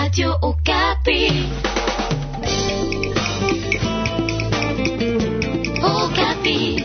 Radio Okapi. Okapi.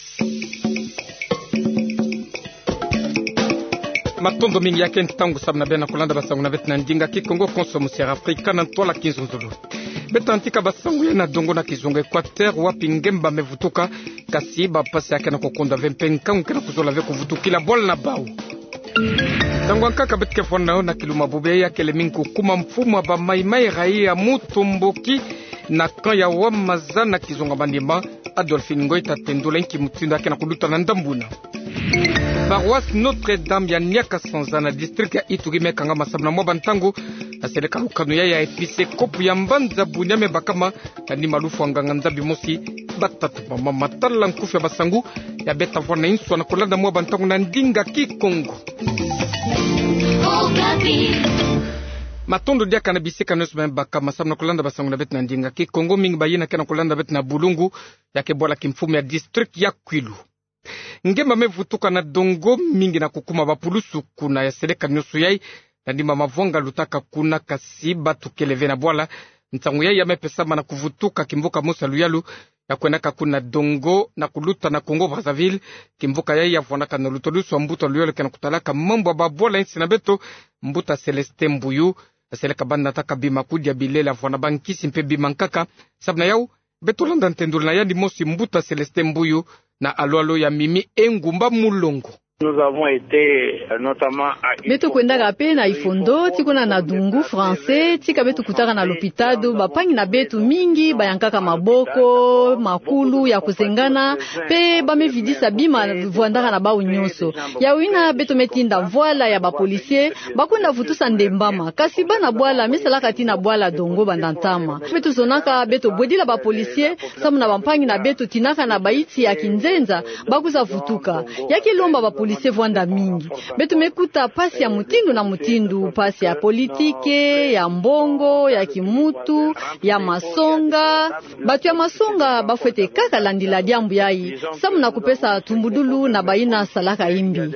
Matondo mingi yake ntangu sabna bena kulanda basangu na betna ndinga kikongo konsomo sera Afrika na ntola kinzunzulu. Beta antika basangu ya na dongo na kizungu Equateur wapi ngemba mevutuka kasiba pasi yake na kukonda vempenka unkena kuzola ve kuvutukila bola na bau. Tangu ankaka betke fona na kiluma bube ya kele minku kuma mfumo ba maimai raia mutumbuki na kan ya wamazana kizunga bandima Adolphine Ngoita tendula nki mutindo yake na kuduta na ndambuna. Paroisse Notre-Dame ya Niaka Sanzana district ya Ituri mekanga masabna mwa bantangu na seleka lukanu ya epise kopu ya mbanza bunyame bakama na ni malufu anganga nzabi mosi batatu mama matala nkufu ya basangu ya beta vwana inswa na kulanda mwa bantangu na ndinga kikongo. Matondo dia kana bisika nesu mbaka masabna kulanda basangu na beta na ndinga kikongo mingi bayina kana kulanda beta na bulungu yake bola kimfumu ya district ya Kwilu. Ngema mevutuka na dongo mingi na kukuma bapulusu kuna ya seleka nyusu yai na ndima mavonga lutaka kuna kasiba tukeleve na bwala ntangu yai ya mepesama na kuvutuka kimvuka Musa Luyalu ya kwenaka kuna dongo na kuluta na Kongo Brazzaville kimvuka yai ya vonaka na lutolusu wa mbuta Luyalu kena kutalaka mambo wa babwala insi na beto mbuta Celeste Mbuyu ya seleka banda nataka bima kudia bilela vwana bankisi mpe bima nkaka sabna yau beto landa ntendul na yandi mosi mbuta Celeste Mbuyu na aloalo ya mimi engumba mulongo. Beto kwenda kape na ifondo tikona na dungu français tika beto kutaka na lopitado bapangi na beto mingi bayankaka maboko makulu ya kuzengana pe bamevidisa bima vuandaka na bau nyonso ya wina beto metinda voila ya bapolisier bakwenda vutusa ndembama kasi bana bwala misalaka tina bwala dongo bandantama beto zonaka beto bodila bapolisier samu na bampangi na beto tinaka na baiti ya kinzenza bakuza vutuka yaki lomba bapolisier vwanda mingi betu mekuta pasi ya mutindu na mutindu pasi ya politike ya mbongo ya kimutu ya masonga batu ya masonga bafwete kaka landila diambu yai samu na kupesa tumbudulu na baina salaka imbi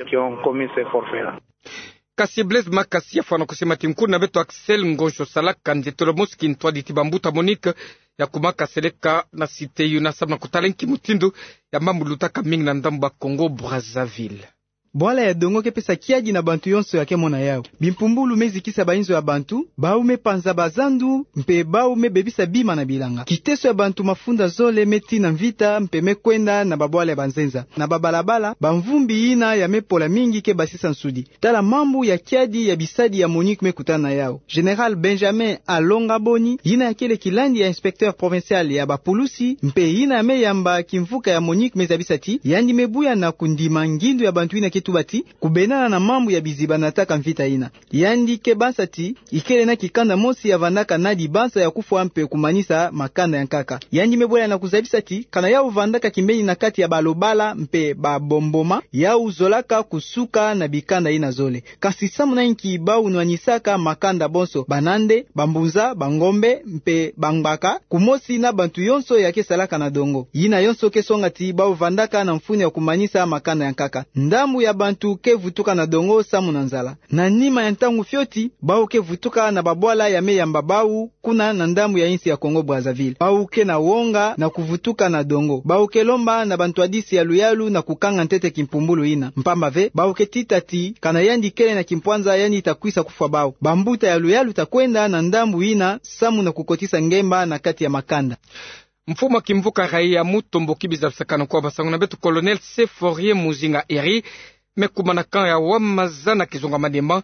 kasi Blaise Makasi afana kusema timkuru na beto Axel Ngonjo salaka njetolo moski ntwa ditibambuta Monique ya kumaka seleka na site yuna sabna kutalenki mutindu ya mambu lutaka mingi na ndamba Kongo Brazzaville. Bwala ya dongo kepesa kiaji na bantu yonso yake mona yao. Bimpumbulu mezikisa bainzo ya bantu, baume panza bazandu, mpe baume bebisa bima na bilanga. Kiteso ya bantu mafunda zole meti na mvita, mpe mekwenda na babwala ya banzenza. Na babalabala, bamvumbi ina ya mepola mingi ke basisa nsudi. Tala mambu ya kiadi ya bisadi ya Monique mekutana yao. General Benjamin Alonga Boni, ina ya kele kilandi ya inspecteur provincial ya bapulusi, mpe ina ya meyamba kimvuka ya Monique mezabisati, yandi mebuya na kundima ngindu ya bantu ina tubati kubenana na mambu ya biziba nataka mvita ina yandi ke basati ikele na kikanda mosi ya vandaka nadi bansa ya kufu ampe kumanisa makanda ya nkaka yandi mebola na kuzabisati kana ya uvandaka kimbeni na kati ya balobala mpe babomboma ya uzolaka kusuka na bikanda ina zole kasi samu na inki ba unwanisaka makanda bonso banande bambunza bangombe mpe bangbaka kumosi na bantu yonso ya kesalaka na dongo ina yonso kesongati ba uvandaka na mfuni ya kumanisa makanda ya nkaka ndamu ya bantu ke vutuka na dongo samu na nzala na nima ya ntangu fyoti bau ke vutuka na babwala ya meyamba bau kuna na ndamu ya insi ya Kongo Brazzaville bau ke na wonga na kuvutuka na dongo bau ke lomba na bantu adisi ya Luyalu na kukanga ntete kimpumbulu ina mpamba ve bau ke titati kana yandi kele na kimpwanza yani itakwisa kufa bau bambuta ya Luyalu takwenda na ndambu ina samu na kukotisa ngemba na kati ya makanda. Mfuma kimvuka raia mutombo kibiza sakana kwa basangu na betu Colonel Seforie Muzinga Eri mekumana kan ya wamazana kizunga mademba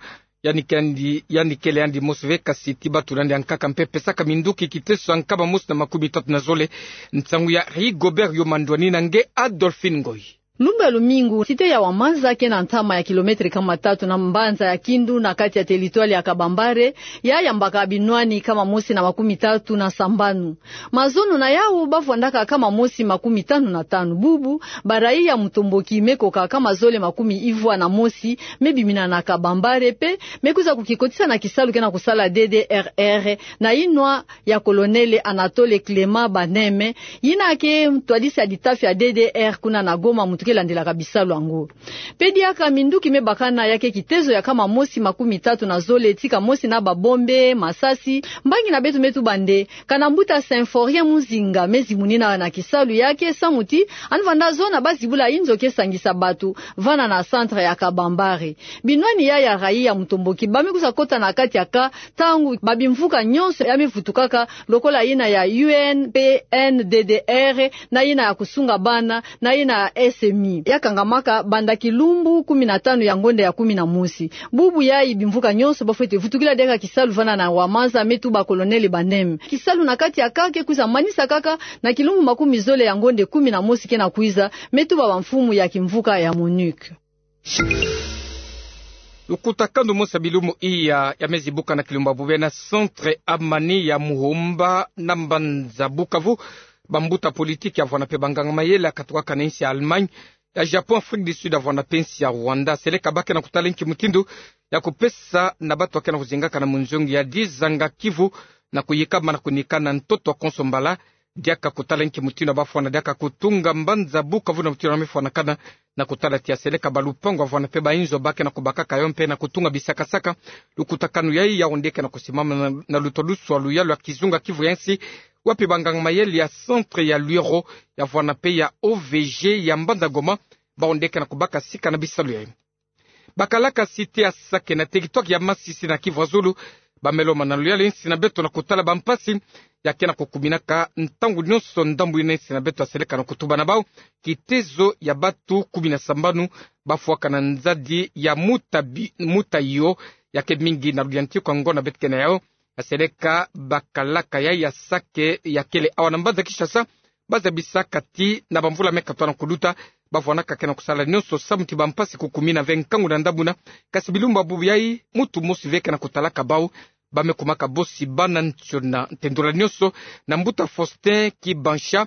yani kele yandi mosveka siti batu nandi ankaka mpepe saka minduki kiteso ankaba musna makumi tatu na zole ntangu ya Rigobert Yomandwani na nge Adolphine Ngoi. Lumba Lumingu, site ya Wamanza kena ntama ya kilometri kama 3 na Mbanza ya Kindu na kati ya teritwali ya Kabambare, ya mbaka Binwani kama mosi na 30 na Sambanu. Mazono na yao bafwandaka kama mosi 55 bubu, barai ya Mtomboki mekoka kama zole 10 ivwa na mosi, mebimina na Kabambare pe, mekuza kukikotisa na kisalu kena kusala DDRR, na inwa ya Kolonele Anatole Clément Baneme, yina ke mtuadisi ya ditafi ya DDR kuna na Goma tukelandela kabisa lwango pedi aka minduki mebakana yake kitezo ya kama mosi 30 na zole tika mosi na babombe masasi mbangi na betu metu bande kana mbuta Symphorien muzinga mezi munina na kisalu yake samuti anvanda zona bazibula inzo kesangisa batu vana na centre ya Kabambare binwani ya rai ya Mutomboki bamikusa kota na kati ya ka tangu babimvuka nyonso ya mivutukaka lokola ina ya UNPNDDR na ina ya kusunga bana na ina ya SMI ya kangamaka banda kilumbu 15 ya ngonde ya 11 bubu ya ibimvuka nyonso bafete vutukila deka kisalu vana na wamanza metu ba koloneli bandem kisalu na kati ya kake kuza manisa kaka na kilumbu 10 zole ya ngonde 11 kena kuiza metu ba mfumu ya kimvuka ya MONUC Lukutakando mosa bilumu iya ya mezibuka na kilumba bube na centre amani ya Muhomba na Mbanza Bukavu bambuta politiki ya vwana pe banganga mayele katuka kanensi ya Allemagne ya Japon Afrique du Sud avwana pensi ya Rwanda seleka bake na kutalenki mutindu ya kupesa na batu wake na kuzingaka na munzongi ya dizanga Kivu na kuyikama na kunikana ntoto wa konsombala diaka kutalenki mutindu bafwana diaka kutunga Mbanza Bukavu na mutindu na mefwana kana na kutala tia seleka balupango avwana pe bainzo bake na kubakaka yompe na kutunga bisakasaka lukutakanu yai ya ondeke na kusimama na lutolusu wa luyalu ya Kizunga Kivu yansi wapi banganga mayeli ya centre ya Luero ya vwana pe ya OVG ya Mbanza Goma baondeke na kubaka sika na bisalu ya bakalaka site ya Sake na territoire ya Masisi na Kivu Zulu bameloma na luyali nsi na beto na kutala bampasi ya kena kukuminaka ntangu nyonso ndambu inensi na beto aseleka na kutuba na bao kitezo ya batu 17 bafuaka na nzadi ya mutayo yake mingi na luyanti kwa ngona betkena yao aseleka bakalaka ya Sake ya kele awana Mbanza Kishasa baza bisaka ti na bamvula meka twana kuluta bavwanaka kena kusala nyonso samuti bampasi kukumina venkangu na ndabuna kasi bilumba bubu yai mutu mosi veke na kutalaka bao bamekumaka bosi bana ntiona tendula nyonso na mbuta Faustin Kibansha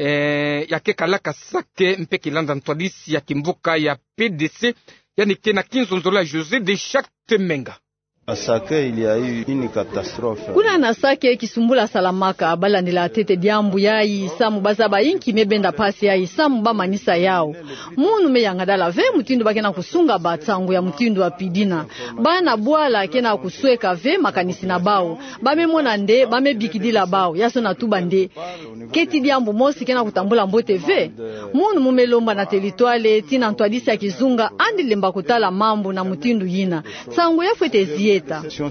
yake kalaka Sake mpeki landa ntwadisi ya kimvuka ya PDC yani kena kinzonzola José de Chacte Menga Sake il y a eu une catastrophe. Kuna na Sake kisumbula salamaka balandela tete diambu yai samu bazaba inki mebenda pasi yai samu ba manisa yao munu meyangadala ve mutindu bakena kusunga batangu ya mutindu wa pidina bana bwala kena kusweka ve makanisi na bao bamemona nde bamebikidila bao yaso na tuba nde keti diambu mosi kena kutambula mbote ve munu mumelomba na territoire tina ntwadisi ya Kizunga andi lemba kutala mambo na mutindu yina sangu ya fwete zieta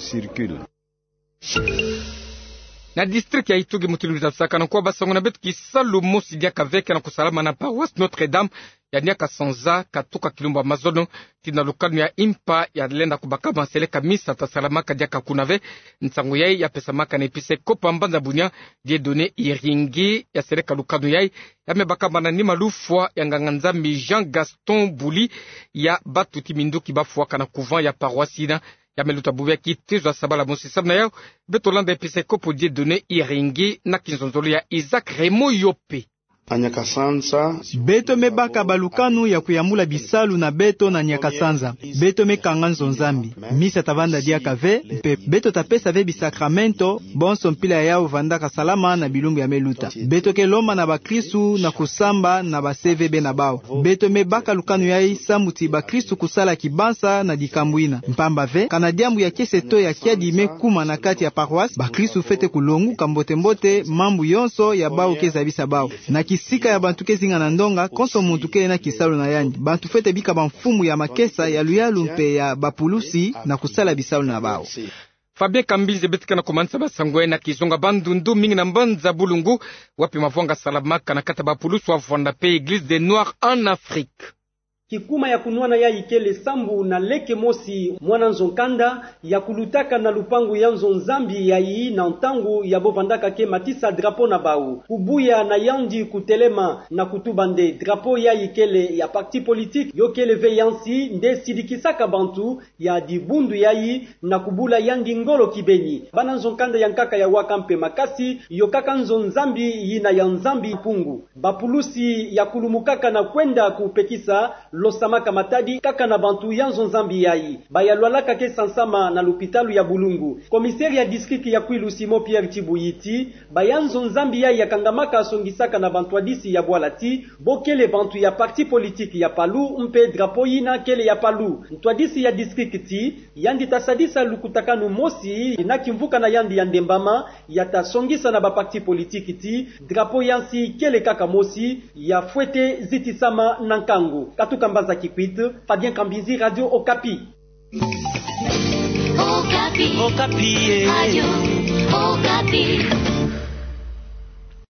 na district ya Itugi mutuluza saka na kwa basango na betu kisalu mosi diaka veke na kusalama na paroisse Notre-Dame ya niaka sanza katuka kilumba mazono tina lukanu ya impa ya lenda kubaka banseleka misa tasalamaka diaka kunave nsangu yai ya pesa maka na epise kopa Mbanza Bunya die donné iringi ya seleka lukanu yai ya mebaka mananima lufwa ya nganganzambi Jean Gaston Bouli ya batu timinduki bafuaka na couvent ya paroisse ina ya meluta bubia kitezo sabala mosi sabna yao betolanda epise kopo die donné iringi na kinzonzolo ya Isaac Remo Yope Anyakasanza beto mebaka balukanu ya kuyamula bisalu na beto na Nyakasanza beto mekanga nzonzambi misa tavanda diaka ve mpe beto tapesa ve bisakramento bonso mpila yao vandaka salama na bilumbu ya meluta beto keloma na bakristu na kusamba na baseve be na bao beto mebaka lukanu ya samuti bakristu kusala kibansa na dikambuina mpamba ve kanadiambu ya keseto ya kiadi mekuma na kati ya paroisse bakristu fete kulongu kambote mbote mambu yonso ya bao kezabisa bao na sika ya bantu kezinga na ndonga konso muntu ke na kisalu na yani bantu fete bika bamfumu ya makesa ya luyalu mpe ya bapulusi na kusala bisalu na bao Fabien Kambize betika na kumanisa basangwe na Kizunga bandundu mingi na Mbanza Bulungu wapi mavwanga salamaka na kata bapulusi wa vwanda pe Église des Noirs en Afrique kikuma ya kunwana ya ikele sambu na leke mosi mwana nzonkanda ya kulutaka na lupangu ya nzonzambi ya ii na ntangu ya bovandaka ke matisa drapo na bau kubuya na yandi kutelema na kutubande drapo ya ikele ya parti politique yokele ve yansi nde sidikisaka bantu ya dibundu ya ii na kubula yandi ngolo kibeni bana nzonkanda ya nkaka ya wakampe makasi yokaka nzonzambi yina ya nzambi pungu bapulusi ya kulumukaka na kwenda kupekisa Losamaka Matadi kaka na bantu yanzo nzambi yai bayalwalaka ke sansama na l'hôpital ya Bulungu. Komiseri ya district ya Kwilu Simon Pierre Chibuyiti bayanzo nzambi yai yakangamaka asongisaka na bantu adisi ya Bwalati bokele bantu ya parti politique ya Palu mpe drapo yina kele ya Palu. Ntwadisi ya district ti yandi tasadisa lukutakanu mosi na kimvuka na yandi ya Ndembama yatasongisa na ba parti politique ti drapo yansi kele kaka mosi ya Fwete Zitisama Nankangu. Katuka Mbanza Kikwit, Fabien Kambinzi, Radio Okapi. Okapi. Radio Okapi.